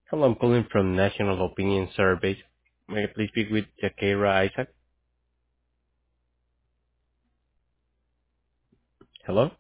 Hello, I'm calling from National Opinion Survey. May I please speak with Jakira Isaac? Hello?